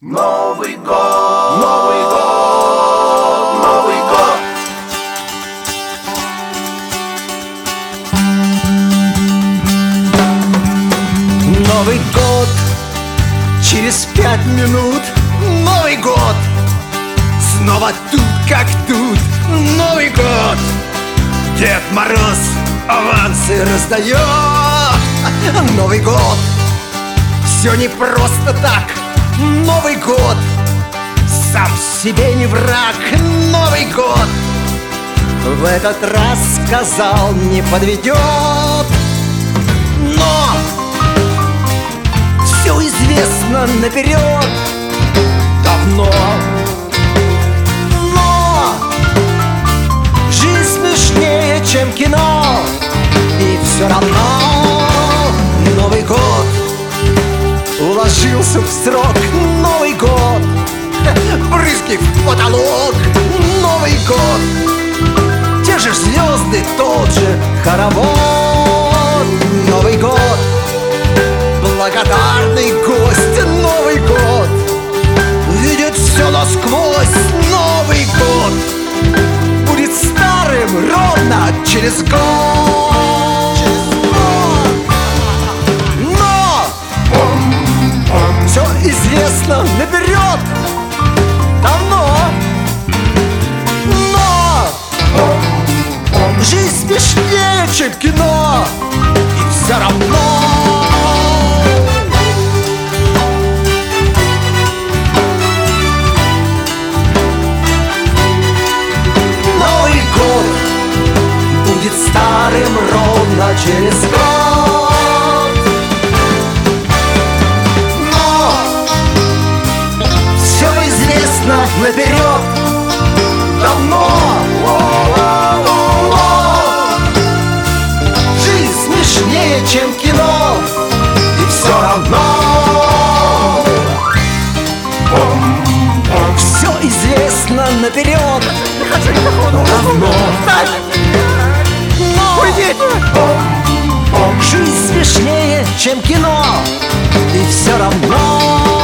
Новый год, Новый год, Новый год. Новый год, через 5 минут Новый год. Снова тут, как тут, Новый год. Дед Мороз авансы раздает. Новый год, все не просто так. Новый год, сам себе не враг. Новый год, в этот раз, сказал, не подведет. Но все известно наперед давно. Но жизнь смешнее, чем кино. И все равно Новый год уложился в срок. Новый год, брызги в потолок. Новый год, те же звезды, тот же хоровод. Новый год, благодарный гость. Новый год видит все насквозь. Новый год будет старым ровно через год. Но все известно наперед давно. Но жизнь смешнее, чем кино. И все равно Новый год будет старым ровно через год. Но все известно наперед давно. Жизнь смешнее, чем кино. И все равно все известно наперед давно. Но жизнь смешнее, чем кино. И все равно